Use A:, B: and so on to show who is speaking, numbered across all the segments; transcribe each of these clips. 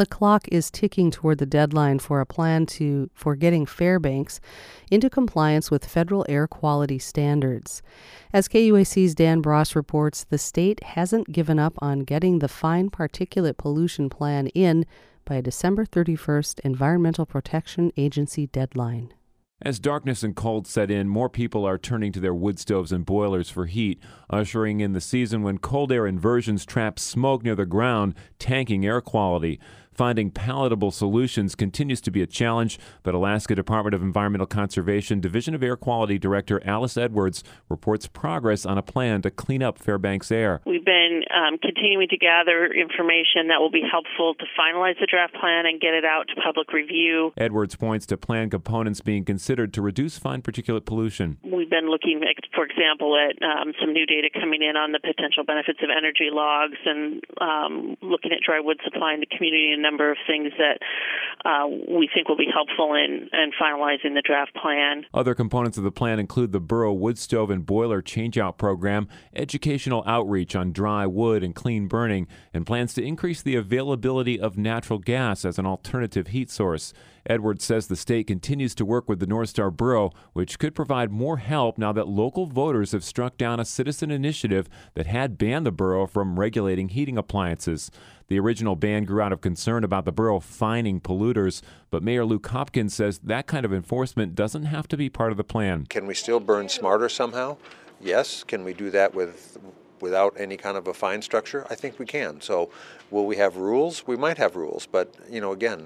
A: The clock is ticking toward the deadline for a plan for getting Fairbanks into compliance with federal air quality standards. As KUAC's Dan Bross reports, the state hasn't given up on getting the fine particulate pollution plan in by a December 31st Environmental Protection Agency deadline.
B: As darkness and cold set in, more people are turning to their wood stoves and boilers for heat, ushering in the season when cold air inversions trap smoke near the ground, tanking air quality. Finding palatable solutions continues to be a challenge, but Alaska Department of Environmental Conservation Division of Air Quality Director Alice Edwards reports progress on a plan to clean up Fairbanks air.
C: We've been continuing to gather information that will be helpful to finalize the draft plan and get it out to public review.
B: Edwards points to plan components being considered to reduce fine particulate pollution.
C: We've been looking, for example, at some new data coming in on the potential benefits of energy logs and looking at dry wood supply in the community, a number of things that we think will be helpful in finalizing the draft plan.
B: Other components of the plan include the borough wood stove and boiler changeout program, educational outreach on dry wood and clean burning, and plans to increase the availability of natural gas as an alternative heat source. Edwards says the state continues to work with the North Star Borough, which could provide more help now that local voters have struck down a citizen initiative that had banned the borough from regulating heating appliances. The original ban grew out of concern about the borough fining polluters, but Mayor Luke Hopkins says that kind of enforcement doesn't have to be part of the plan.
D: Can we still burn smarter somehow? Yes. Can we do that without any kind of a fine structure? I think we can. So will we have rules? We might have rules, but again,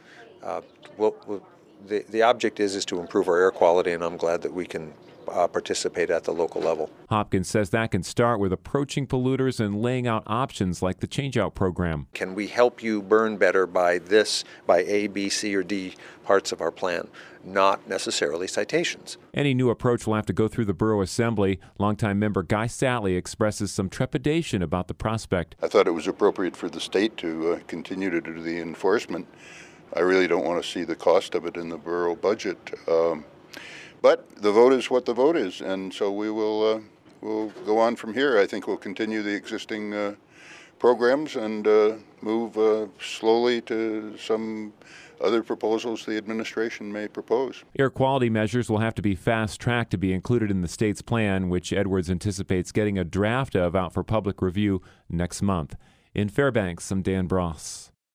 D: the object is to improve our air quality, and I'm glad that we can participate at the local level.
B: Hopkins says that can start with approaching polluters and laying out options like the changeout program.
D: Can we help you burn better by A, B, C, or D parts of our plan? Not necessarily citations.
B: Any new approach will have to go through the Borough Assembly. Longtime member Guy Sally expresses some trepidation about the prospect.
E: I thought it was appropriate for the state to continue to do the enforcement. I really don't want to see the cost of it in the borough budget. But the vote is what the vote is, and so we'll go on from here. I think we'll continue the existing programs and move slowly to some other proposals the administration may propose.
B: Air quality measures will have to be fast-tracked to be included in the state's plan, which Edwards anticipates getting a draft of out for public review next month. In Fairbanks, I'm Dan Bross.